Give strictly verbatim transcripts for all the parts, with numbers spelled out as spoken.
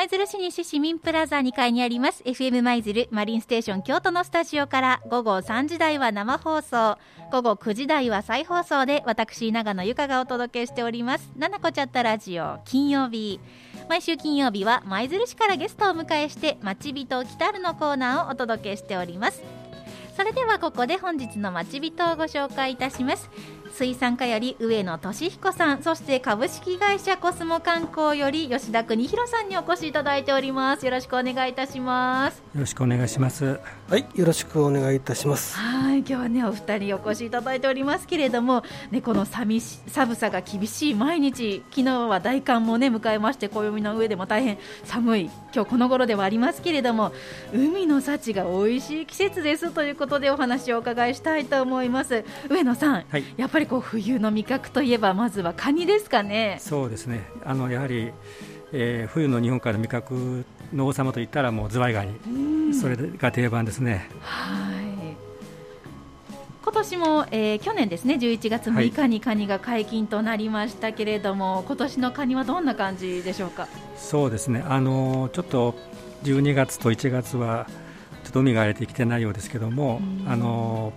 舞鶴市西市民プラザにかいにあります エフエム 舞鶴マリンステーション京都のスタジオから午後さんじ台は生放送、午後くじ台は再放送で私長野由香がお届けしておりますななこちゃったラジオ金曜日。毎週金曜日は舞鶴市からゲストをお迎えしてまちびと来たるのコーナーをお届けしております。それではここで本日のまちびとをご紹介いたします。水産課より上野俊彦さん、そして株式会社コスモ観光より吉田邦弘さんにお越しいただいております。よろしくお願いいたします。 よろしくお願いします。 はい、よろしくお願いいたします。 はい、今日はねお二人お越しいただいておりますけれども、ね、この寒し寒さが厳しい毎日、昨日は大寒もね迎えまして、暦の上でも大変寒い今日この頃ではありますけれども、海の幸が美味しい季節ですということでお話をお伺いしたいと思います。上野さん、はい、やっぱりこう冬の味覚といえばまずはカニですかね。 そうですね、あのやはり、えー、冬の日本海の味覚の王様といったらもうズワイガニ、それが定番ですね。 はい、今年も、えー、去年ですねじゅういちがつむいかにカニが解禁となりましたけれども、はい、今年のカニはどんな感じでしょうか。 そうですね、あのちょっとじゅうにがつといちがつはちょっと海が荒れてきてないようですけども、あの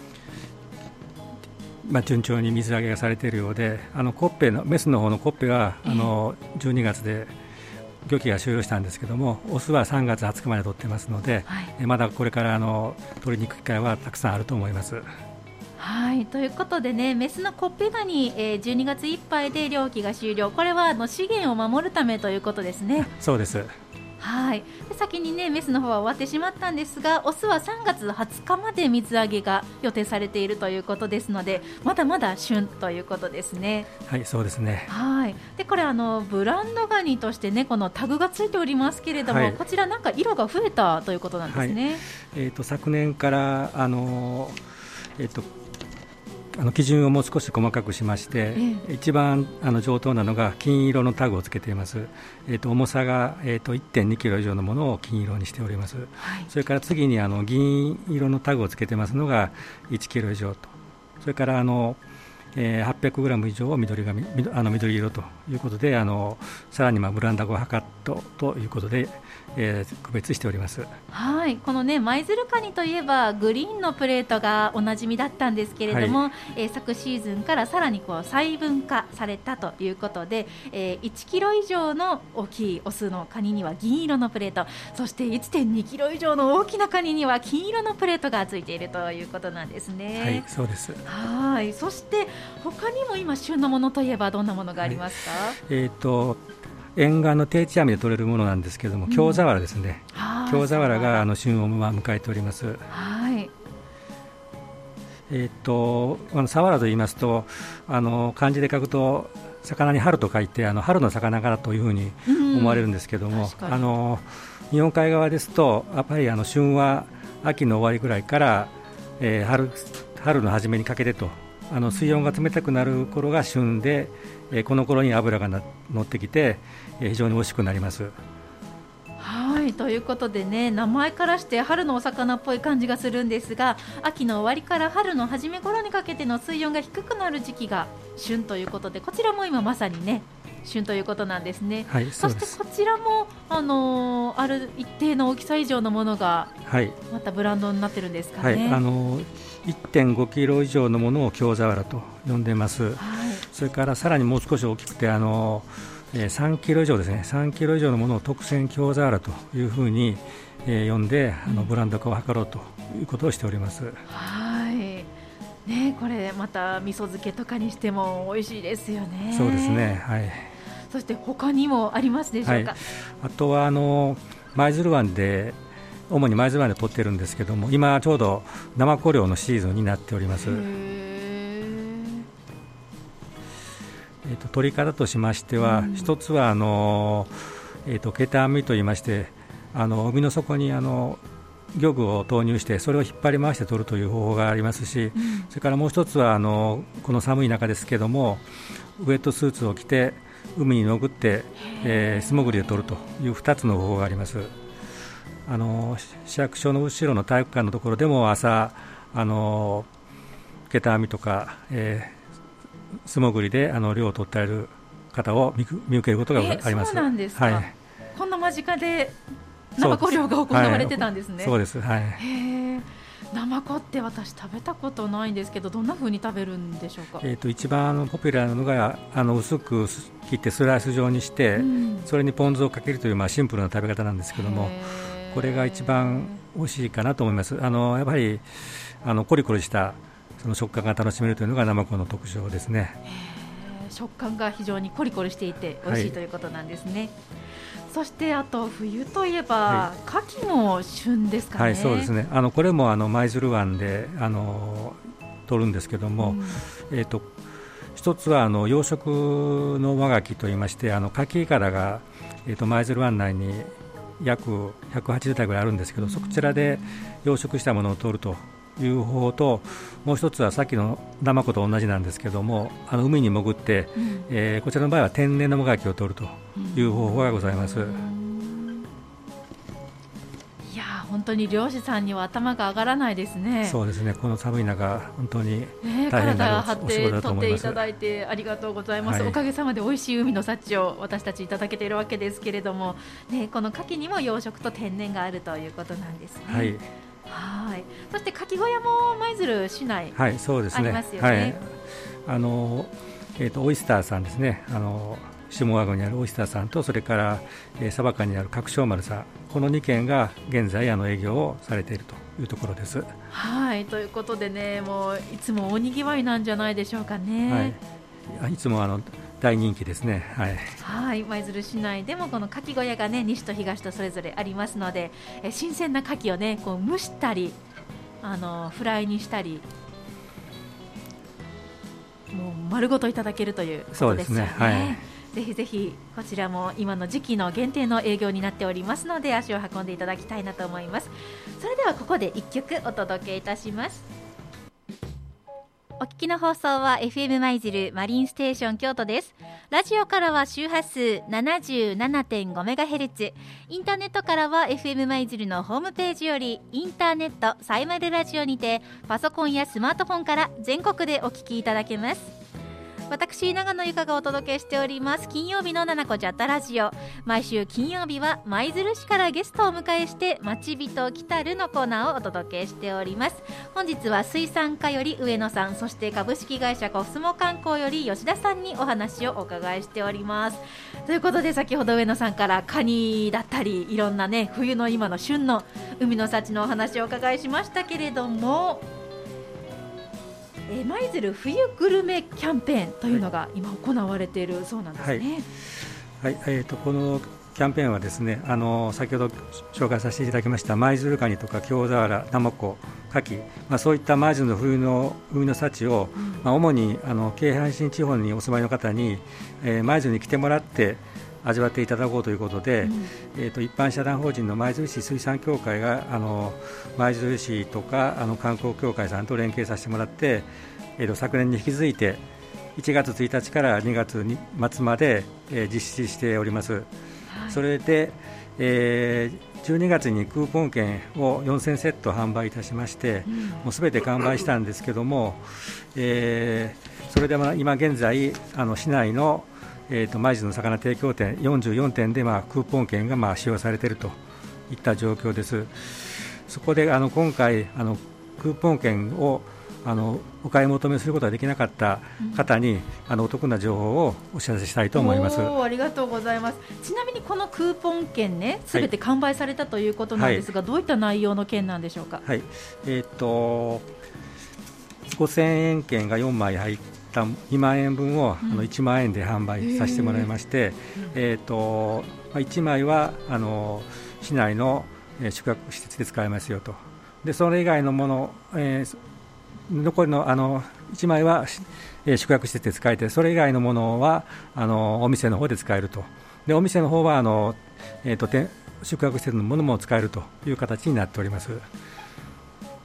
まあ、順調に水揚げがされているようで、あのコッペのメスの方のコッペがあのじゅうにがつで漁期が終了したんですけども、オスはさんがつはつかまで取ってますので、はい、まだこれからあの取りに行く機会はたくさんあると思います。 はい、ということでね、メスのコッペガニ、えー、じゅうにがついっぱいで漁期が終了、これはあの資源を守るためということですね。 そうです。 はい、で先にねメスの方は終わってしまったんですが、オスはさんがつはつかまで水揚げが予定されているということですので、まだまだ旬ということですね。 はい、そうですね。 はい、でこれあのブランドガニとしてねこのタグがついておりますけれども、はい、こちらなんか色が増えたということなんですね。はい、 えーと、昨年からあの、えーとあの基準をもう少し細かくしまして、えー、一番あの上等なのが金色のタグをつけています。えー、と重さが、えー、と いってんにキロ以上のものを金色にしております。はい、それから次にあの銀色のタグをつけていますのがいちキロ以上と、それからあの、えー、はっぴゃくグラム以上を緑があの緑色ということで、あのさらにまあブランダゴハカットということで、えー、区別しております。はい、 このね舞鶴カニといえばグリーンのプレートがおなじみだったんですけれども、はい、えー、昨シーズンからさらにこう細分化されたということで、えー、いちキロ以上の大きいオスのカニには銀色のプレート、そして いってんにキロ以上の大きなカニには金色のプレートがついているということなんですね。 はい、そうです。 はい、そして他にも今旬のものといえばどんなものがありますか。はい、 えーと沿岸の定置網で取れるものなんですけれども、京ザワラですね。京ザワラがあの旬を迎えております。はい、えー、とあのサワラと言いますと、あの漢字で書くと魚に春と書いてあの春の魚からというふうに思われるんですけども、あの日本海側ですとやっぱりあの旬は秋の終わりぐらいから、えー、春, 春の初めにかけてと、あの水温が冷たくなる頃が旬で、えー、この頃に脂がな乗ってきて、えー、非常に美味しくなります。 はい、ということでね、名前からして春のお魚っぽい感じがするんですが、秋の終わりから春の初め頃にかけての水温が低くなる時期が旬ということで、こちらも今まさにね旬ということなんですね。はい、そしてこちらも、あのー、ある一定の大きさ以上のものがまたブランドになってるんですかね。はい、あのー、 いってんごキロ以上のものを京ザワラと呼んでいます。はい、それからさらにもう少し大きくて、あのー、さんキロ以上ですね、さんキロ以上のものを特選京ザワラというふうに、えー、呼んで、あのブランド化を図ろうということをしております。 はい、ね、これまた味噌漬けとかにしても美味しいですよね。 そうですね。はい、 そして他にもありますでしょうか。はい、 あとはあの舞鶴湾で主に舞鶴湾で取ってるんですけども、今ちょうどナマコ漁のシーズンになっております。えー、と取り方としましては、うん、一つはあの、えー、とケタ編みといいまして、あの海の底にあの漁具を投入してそれを引っ張り回して取るという方法がありますし、うん、それからもう一つはあのこの寒い中ですけどもウエットスーツを着て海に潜って、えー、素潜りで取るというふたつの方法があります。あの市役所の後ろの体育館のところでも朝あのケタ編みとか、えー素潜りであの漁を取っている方を 見, 見受けることがあります。 そうなんですか。はい、こんな間近でナマコ漁が行われてたんですね。 そうです、はい、 へー、ナマコって私食べたことないんですけど、どんな風に食べるんでしょうか。 えー、と一番あのポピュラーなのがあの薄く切ってスライス状にして、うん、それにポン酢をかけるという、まあ、シンプルな食べ方なんですけども、これが一番美味しいかなと思います。あのやっぱりあのコリコリしたその食感が楽しめるというのがナマコの特徴ですね。 へー、食感が非常にコリコリしていて美味しいということなんですね。はい、そしてあと冬といえば、はい、牡蠣の旬ですかね。 はい、そうですね。あのこれもあの舞鶴湾であの取るんですけども、うん、えーと一つはあの養殖の輪牡蠣といいまして、あの牡蠣殻が、えーと舞鶴湾内に約ひゃくはちじゅうたいぐらいあるんですけど、うん、そちらで養殖したものを取るという方法と、もう一つはさっきのナマコと同じなんですけども、あの海に潜って、うん、えー、こちらの場合は天然の藻牡蠣を取るという方法がございます。うん、 いや本当に漁師さんには頭が上がらないですね。 そうですね、この寒い中本当に大変なお仕事だと思います。 体を張って取っていただいてありがとうございます。はい、おかげさまで美味しい海の幸を私たちいただけているわけですけれども、ね、この牡蠣にも養殖と天然があるということなんですね。はい、はい、そして牡蠣小屋も舞鶴市内、 はい、そうですね、 ありますよね。はい、 あのえー、とオイスターさんですね、あの下川郡にあるオイスターさんと、それから、えー、佐賀にある角昌丸さん、このにけんが現在あの営業をされているというところです。 はい、ということでね、もういつも大にぎわいなんじゃないでしょうかね。 はい、いつもあの大人気ですね。はい、 はい、舞鶴市内でもこの牡蠣小屋がね、西と東とそれぞれありますので、え新鮮な牡蠣をねこう蒸したり、あのフライにしたり、もう丸ごといただけるということですよね。そうですね、はい、ぜひぜひこちらも今の時期の限定の営業になっておりますので、足を運んでいただきたいなと思います。それではここでいっきょくお届けいたします。お聞きの放送は エフエム 舞鶴マリンステーション京都です。ラジオからは周波数 ななじゅうななてんごメガヘルツ、 インターネットからは エフエム 舞鶴のホームページよりインターネットサイマルラジオにてパソコンやスマートフォンから全国でお聞きいただけます。私長野由香がお届けしております金曜日のななこジャッタラジオ、毎週金曜日は舞鶴市からゲストをお迎えして町人来たるのコーナーをお届けしております。本日は水産課より上野さん、そして株式会社コスモ観光より吉田さんにお話をお伺いしております。ということで、先ほど上野さんからカニだったりいろんなね冬の今の旬の海の幸のお話をお伺いしましたけれども、えー、舞鶴冬グルメキャンペーンというのが今行われているそうなんですね。 はい、はい、えー、とこのキャンペーンはですね、あの先ほど紹介させていただきました舞鶴カニとか京田原、ナマコ、牡蠣、まあ、そういった舞鶴の冬の海の幸を、うん、まあ、主にあの京阪神地方にお住まいの方に、えー、舞鶴に来てもらって味わっていただこうということで、うん、えー、と一般社団法人の舞鶴市水産協会があの舞鶴市とかあの観光協会さんと連携させてもらって、えー、と昨年に引き続いていちがつついたちからにがつ末まで、えー、実施しております。はい、それで、えー、じゅうにがつにクーポン券をよんせんセット販売いたしまして、うん、もうすべて完売したんですけども、えー、それでも今現在あの市内のえー、と舞鶴の魚提供店よんじゅうよんてんで、まあ、クーポン券がまあ使用されているといった状況です。そこであの今回あのクーポン券をあのお買い求めすることができなかった方に、うん、あのお得な情報をお知らせしたいと思います。 おありがとうございます。ちなみにこのクーポン券ね、すべて完売されたということなんですが、はい、どういった内容の券なんでしょうか。 はい、えー、とごせんえん券がよんまい入ってにまんえんぶんを、うん、あのいちまんえんで販売させてもらいまして、えーとまあ、いちまいはあの市内の、えー、宿泊施設で使えますよと。でそれ以外のもの、えー、残りの、あのいちまいは、えー、宿泊施設で使えて、それ以外のものはあのお店の方で使えると。でお店の方はあの、えーと、宿泊施設のものも使えるという形になっております。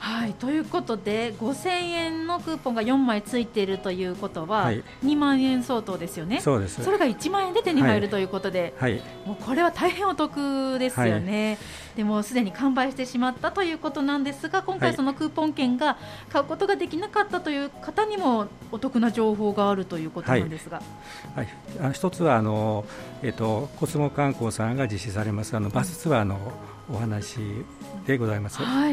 はい、ということでごせんえんのクーポンがよんまいついているということは、はい、にまんえん相当ですよね。 そうです。 それがいちまんえんで手に入る、はい、ということで、 はい、 もうこれは大変お得ですよね、はい、でもすでに完売してしまったということなんですが、今回そのクーポン券が買うことができなかったという方にもお得な情報があるということなんですが、 はいはい、一つはあの、えーと、コスモ観光さんが実施されますあのバスツアーのお話でございます、 はい、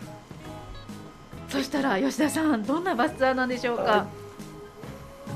そしたら吉田さん、どんなバスツアーなんでしょうか。 はい、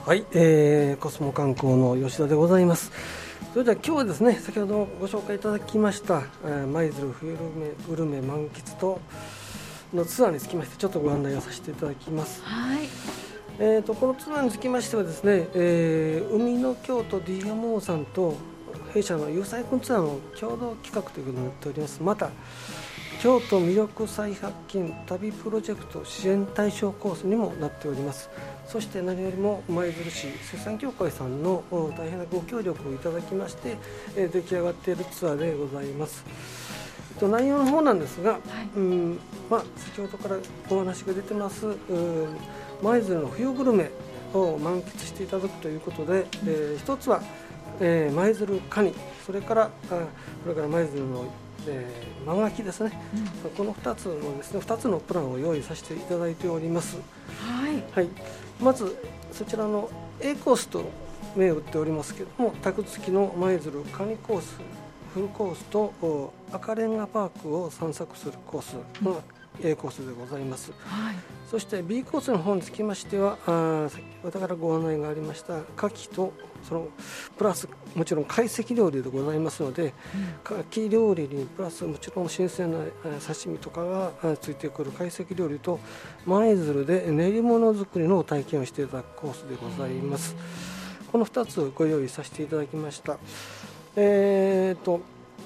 はい、えー、コスモ観光の吉田でございます。それでは今日はですね、先ほどご紹介いただきました舞鶴冬グルメ満喫とのツアーにつきましてちょっとご案内をさせていただきます。 はい、 えー、とこのツアーにつきましてはですね、えー、海の京都 ディーエムオー さんと弊社の有彩君ツアーの共同企画ということになっております。また京都魅力再発見旅プロジェクト支援対象コースにもなっております。そして何よりも舞鶴市水産協会さんの大変なご協力をいただきまして、えー、出来上がっているツアーでございます。と内容の方なんですが、はい、うんまあ、先ほどからお話が出てます舞鶴の冬グルメを満喫していただくということで、うんえー、一つはえー、舞鶴カニ、それからあこれから舞鶴の、えー、マガキですね、うん、このふたつのですねふたつのプランを用意させていただいております。 はい、 はい、まずそちらの A コースと銘打っておりますけれども、タグ付きの舞鶴カニコースフルコースと赤レンガパークを散策するコースの A コースでございます。 はい、 そして B コースの方につきましては、あ先ほどからご案内がありました牡蠣とそのプラスもちろん懐石料理でございますので、うん、牡蠣料理にプラスもちろん新鮮な刺身とかがついてくる懐石料理と舞鶴で練り物作りの体験をしていただくコースでございます。このふたつをご用意させていただきました。えーと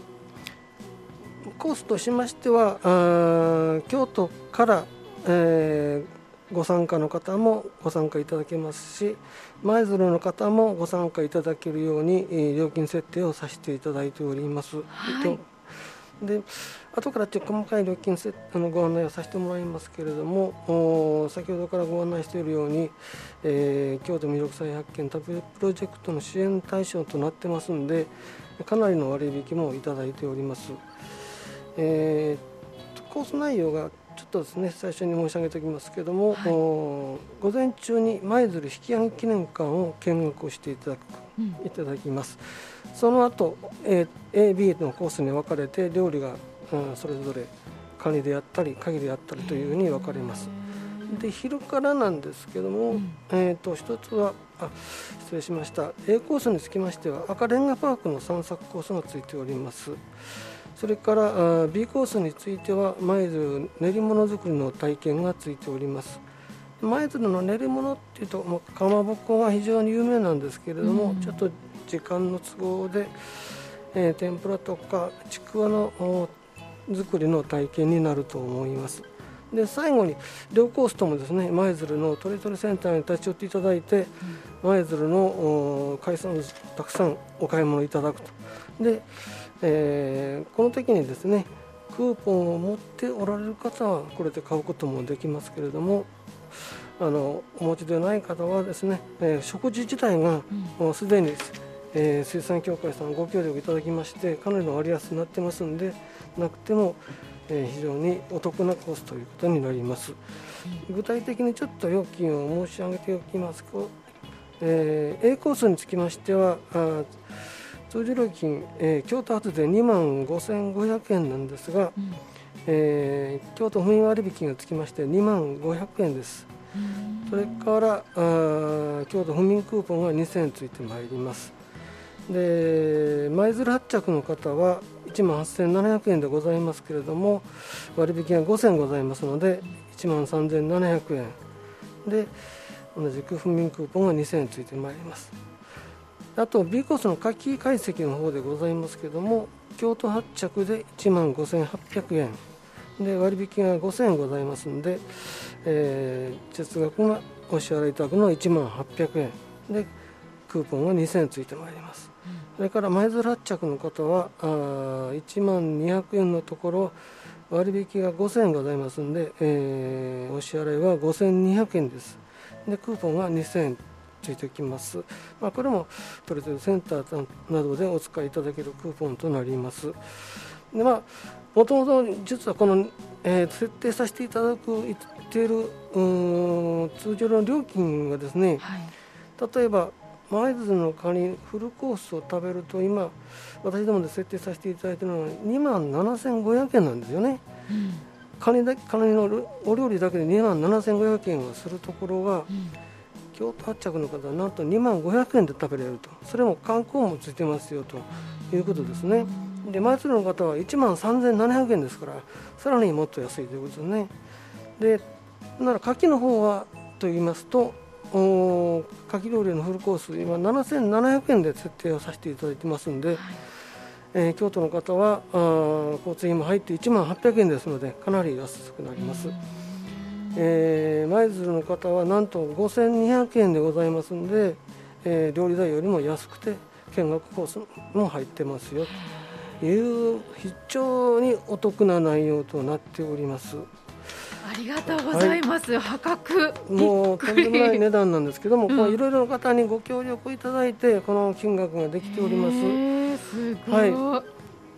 コースとしましてはあ京都から、えーご参加の方もご参加いただけますし、舞鶴の方もご参加いただけるように、えー、料金設定をさせていただいております。 はい、 で後からちょっと細かい料金設あのご案内をさせてもらいますけれども、先ほどからご案内しているように、えー、京都魅力再発見旅プロジェクトの支援対象となってますので、かなりの割引もいただいております。えー、コース内容がちょっとですね最初に申し上げておきますけれども、はい、午前中に舞鶴引き揚げ記念館を見学をしていただく、うん、いただきます。その後 A、B のコースに分かれて料理が、うん、それぞれカニであったりカキであったりというふうに分かれます。で昼からなんですけども、うん、えー、と一つはあ失礼しました A コースにつきましては赤レンガパークの散策コースがついております。それから B コースについては舞鶴練り物作りの体験がついております。舞鶴の練り物っていうとかまぼこが非常に有名なんですけれども、うん、ちょっと時間の都合で、えー、天ぷらとかちくわの作りの体験になると思います。で最後に両コースともですね舞鶴のトリトリセンターに立ち寄っていただいて、うん、舞鶴の海産物たくさんお買い物いただくと。でえー、この時にですねクーポンを持っておられる方はこれで買うこともできますけれども、あのお持ちでない方はですね、えー、食事自体がもうすでに、えー、水産協会さんご協力いただきましてかなりの割安になってますので、なくても、えー、非常にお得なコースということになります。具体的にちょっと料金を申し上げておきますと、えー、A コースにつきましてはあ通常料金、えー、京都発でにまんごせんごひゃくえんなんですが、うん、えー、京都府民割引がつきましてにまんごひゃくえんです。それからあ京都府民クーポンがにせんえんついてまいります。で舞鶴発着の方はいちまんはっせんななひゃくえんでございますけれども、割引がごせんございますのでいちまんさんぜんななひゃくえんで、同じく府民クーポンがにせんえんついてまいります。あと B コースの夏季解析の方でございますけれども、京都発着でいちまんごせんはっぴゃくえんで割引がごせんえんございますので、えー、節額がお支払いいただくのはいちまんはっぴゃくえんでクーポンがにせんえんついてまいります。うん、それから舞鶴発着の方はあいちまんにひゃくえんのところ、 割引がごせんえんございますので、えー、お支払いはごせんにひゃくえんです。でクーポンがにせんえんついてきます。まあ、これもトレトレセンターなどでお使いいただけるクーポンとなります。でまあもともと実はこの、えー、設定させていただく言っているう通常の料金がですね、はい、例えば舞鶴のカニフルコースを食べると今私どもで設定させていただいているのはにまんななせんごひゃくえんなんですよね、うん、カニだカニのお料理だけでにまんななせんごひゃくえんをするところが、うん、京都発着の方はなんとにまんごひゃくえんで食べれると、それも観光もついてますよということですね。で舞鶴の方はいちまんさんぜんななひゃくえんですから、さらにもっと安いということですね。でなら牡蠣の方はと言いますと、お牡蠣料理のフルコース今ななせんななひゃくえんで設定をさせていただいてますので、はい、えー、京都の方はあ交通費も入っていちまんはっぴゃくえんですのでかなり安くなります。えー、舞鶴の方はなんとごせんにひゃくえんでございますので、えー、料理代よりも安くて見学コースも入ってますよという非常にお得な内容となっております。 ありがとうございます、はい、破格もうとんでもない値段なんですけども、いろいろな方にご協力いただいてこの金額ができております。 えー、すごい、 はい、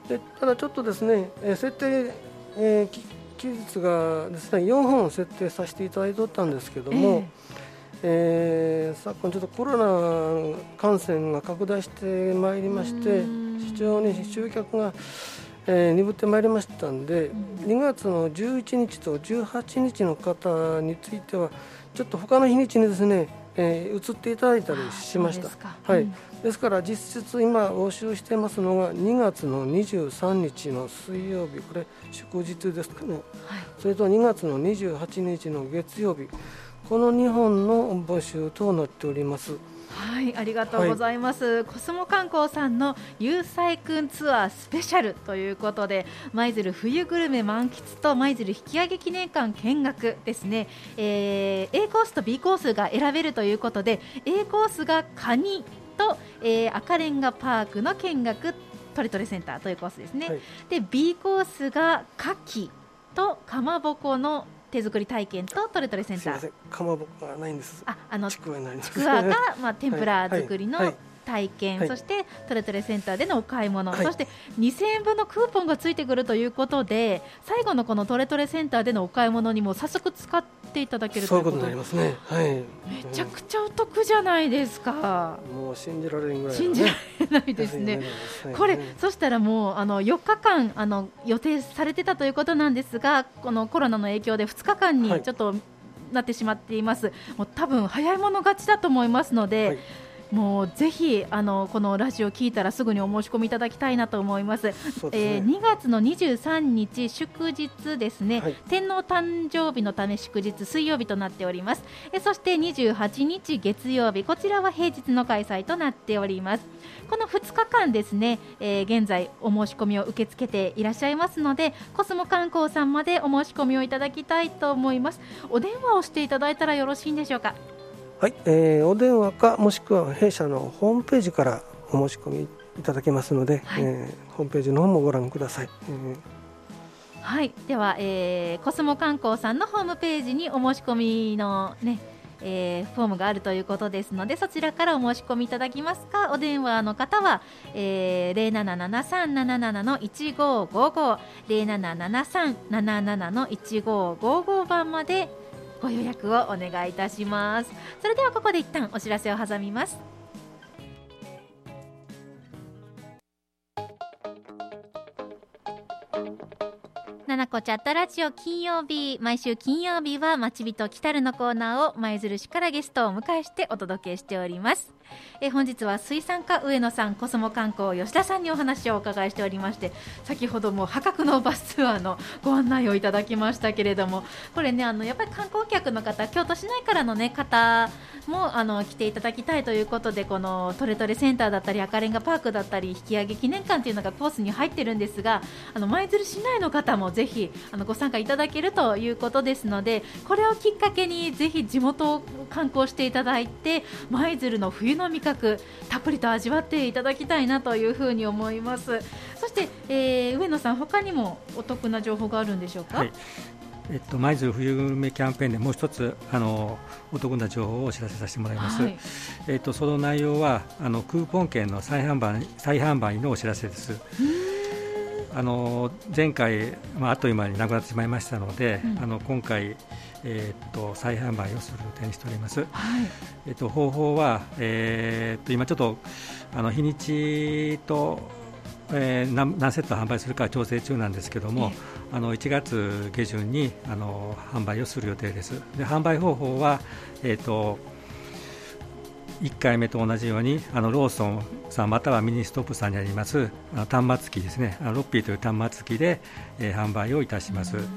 でただちょっとですね、えー、設定、えー、期日がですねよんほん設定させていただいておったんですけども、えーえー、昨今ちょっとコロナ感染が拡大してまいりまして、非常に集客がえー、鈍ってまいりましたんで、うん、にがつのじゅういちにちとじゅうはちにちの方についてはちょっと他の日にちにですね、えー、移っていただいたりしました。はい、うん、ですから実質今募集してますのがにがつのにじゅうさんにちの水曜日、これ祝日ですかね、はい、それとにがつのにじゅうはちにちの月曜日、このにほんの募集となっております。 はい、ありがとうございます、はい、コスモ観光さんの有彩くんツアースペシャルということで、舞鶴冬グルメ満喫と舞鶴引き上げ記念館見学ですね、えー、A コースと B コースが選べるということで、 A コースがカニと、えー、赤レンガパークの見学トレトレセンターというコースですね、はい、で B コースが牡蠣とかまぼこの手作り体験とトレトレセンター。 すみません、かまぼこがないんです。 あ、あのちくわになります。 ちくわが、まあ、天ぷら作りの体験、 はいはい、 そしてトレトレセンターでのお買い物、 はい、 そしてにせんえんぶんのクーポンがついてくるということで、最後のこのトレトレセンターでのお買い物にも早速使っていただけるということで、 そういうことになりますね、はい、 めちゃくちゃお得じゃないですか。 もう信じられるぐらい、ね、 信じられないですね、はい、これ、そしたらもうあのよっかかんあの予定されてたということなんですが、このコロナの影響でふつかかんにちょっとなってしまっています、はい、もう多分早い者勝ちだと思いますので、はい、もうぜひあのこのラジオを聞いたらすぐにお申し込みいただきたいなと思います。 そうですね、 えー、にがつのにじゅうさんにち祝日ですね、はい、天皇誕生日のため祝日水曜日となっております。えそしてにじゅうはちにち月曜日、こちらは平日の開催となっております。このふつかかんですね、えー、現在お申し込みを受け付けていらっしゃいますので、コスモ観光さんまでお申し込みをいただきたいと思います。お電話をしていただいたらよろしいんでしょうか。 はい、えー、お電話かもしくは弊社のホームページからお申し込みいただけますので、はい、えー、ホームページの方もご覧ください。えーはい、では、えー、コスモ観光さんのホームページにお申し込みのね、えー、フォームがあるということですので、そちらからお申し込みいただきますか、お電話の方は、えー、ゼロななななさんななななのいちごごご ゼロななななさんななななのいちごごご番までご予約をお願いいたします。それではここで一旦お知らせを挟みます。ななこチャットラジオ金曜日、毎週金曜日はまちびと来たるのコーナーを舞鶴市からゲストをお迎えしてお届けしております。え本日は水産課上野さん、コスモ観光吉田さんにお話をお伺いしておりまして、先ほども破格のバスツアーのご案内をいただきましたけれども、これね、あのやっぱり観光客の方、京都市内からの、ね、方もあの来ていただきたいということで、このトレトレセンターだったり赤レンガパークだったり引き上げ記念館というのがコースに入ってるんですが、あの舞鶴市内の方もぜひあのご参加いただけるということですので、これをきっかけにぜひ地元を観光していただいて、舞鶴の冬の味覚たっぷりと味わっていただきたいなというふうに思います。そして、 えー、上野さん他にもお得な情報があるんでしょうか。はい、 えっと、舞鶴冬グルメキャンペーンでもう一つあのお得な情報をお知らせさせてもらいます。はい、えっと、その内容はあのクーポン券の再販売、再販売のお知らせです。あの前回、まあ、あっという間になくなってしまいましたので、うん、あの今回、えー、っと再販売をする予定にしております。はい、えー、っと方法は、えー、っと今ちょっとあの日にちと、えー、何, 何セット販売するか調整中なんですけども、えー、あのいちがつ下旬にあの販売をする予定です。で販売方法は、えー、っといっかいめと同じようにあのローソンさんまたはミニストップさんにありますあの端末機ですね、あのロッピーという端末機で、えー、販売をいたします。はい、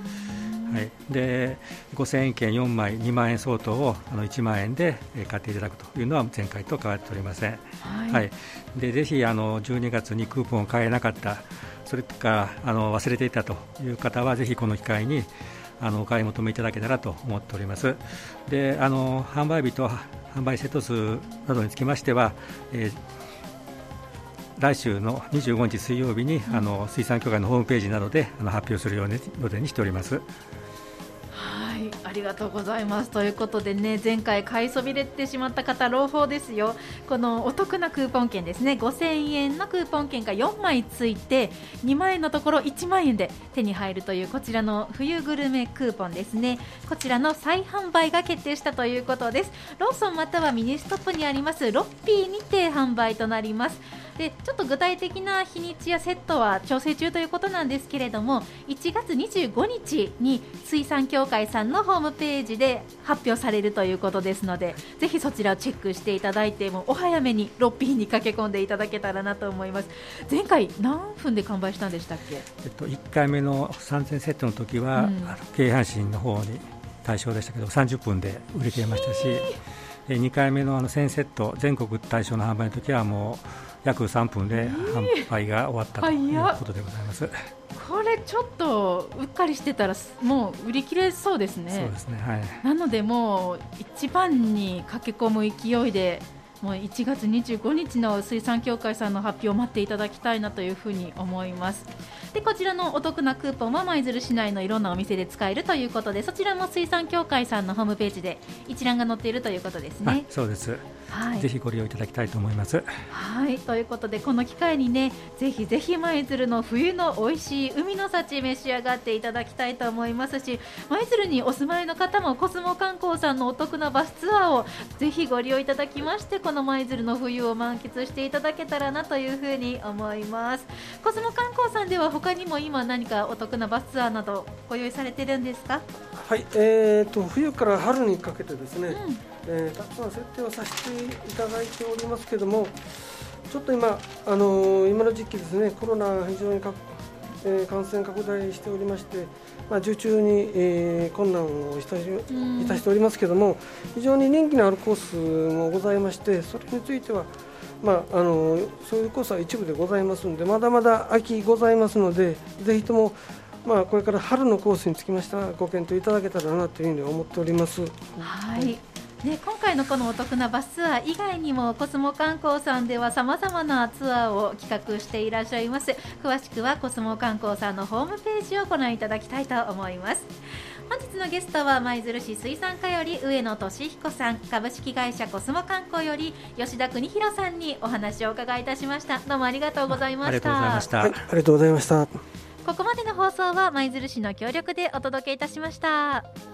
でごせんえん券よんまいにまんえん相当をあのいちまんえんで、えー、買っていただくというのは前回と変わっておりません。はいはい、でぜひあのじゅうにがつにクーポンを買えなかった、それからあの忘れていたという方はぜひこの機会にあのお買い求めいただけたらと思っております。であの販売日と販売セット数などにつきましては、えー、来週のにじゅうごにち水曜日に、うん、あの水産協会のホームページなどであの発表するように予定にしております。 はい、ありがとうございます。ということでね、前回買いそびれてしまった方朗報ですよ。このお得なクーポン券ですね、ごせんえんのクーポン券がよんまいついてにまんえんのところいちまんえんで手に入るというこちらの冬グルメクーポンですね。こちらの再販売が決定したということです。ローソンまたはミニストップにありますロッピーにて販売となります。でちょっと具体的な日にちやセットは調整中ということなんですけれども、いちがつにじゅうごにちに水産協会さんのホームページで発表されるということですので、ぜひそちらをチェックしていただいて、もお早めにロッピーに駆け込んでいただけたらなと思います。前回何分で完売したんでしたっけ。 えっと、いっかいめのさんぜんセットの時は、うん、京阪神の方に対象でしたけどさんじゅっぷんで売り切れましたし、にかいめのあのせんセット全国対象の販売の時はもう約さんぷんで販売が終わったということでございます。 これちょっとうっかりしてたらもう売り切れそうですね。 そうですね、はい、 なのでもう一番に駆け込む勢いでもういちがつにじゅうごにちの水産協会さんの発表を待っていただきたいなというふうに思います。でこちらのお得なクーポンは舞鶴市内のいろんなお店で使えるということで、そちらも水産協会さんのホームページで一覧が載っているということですね。 そうです、はい、ぜひご利用いただきたいと思います。 はい、ということでこの機会にね、ぜひぜひ舞鶴の冬の美味しい海の幸召し上がっていただきたいと思いますし、舞鶴にお住まいの方もコスモ観光さんのお得なバスツアーをぜひご利用いただきまして、この舞鶴の冬を満喫していただけたらなというふうに思います。コスモ観光さんでは他にも今何かお得なバスツアーなどご用意されてるんですか。 はい、えー、と冬から春にかけてですね、うん、えー、たくさん設定をさせていただいておりますけども、ちょっと今、あのー、今の時期ですね、コロナ非常にか、えー、感染拡大しておりまして、まあ、受注に、えー、困難をいたし、いたしておりますけども、非常に人気のあるコースもございまして、それについては、まあ、あのー、そういうコースは一部でございますので、まだまだ空きございますので、ぜひともまあ、これから春のコースにつきましてはご検討いただけたらなというふうに思っております。 はい、ね、今回のこのお得なバスツアー以外にもコスモ観光さんではさまざまなツアーを企画していらっしゃいます。詳しくはコスモ観光さんのホームページをご覧いただきたいと思います。本日のゲストは舞鶴市水産課より上野俊彦さん、株式会社コスモ観光より吉田邦弘さんにお話を伺いいたしました。どうもありがとうございました。 ありがとうございました。 はい、ありがとうございました。 ここまでの放送は舞鶴市の協力でお届けいたしました。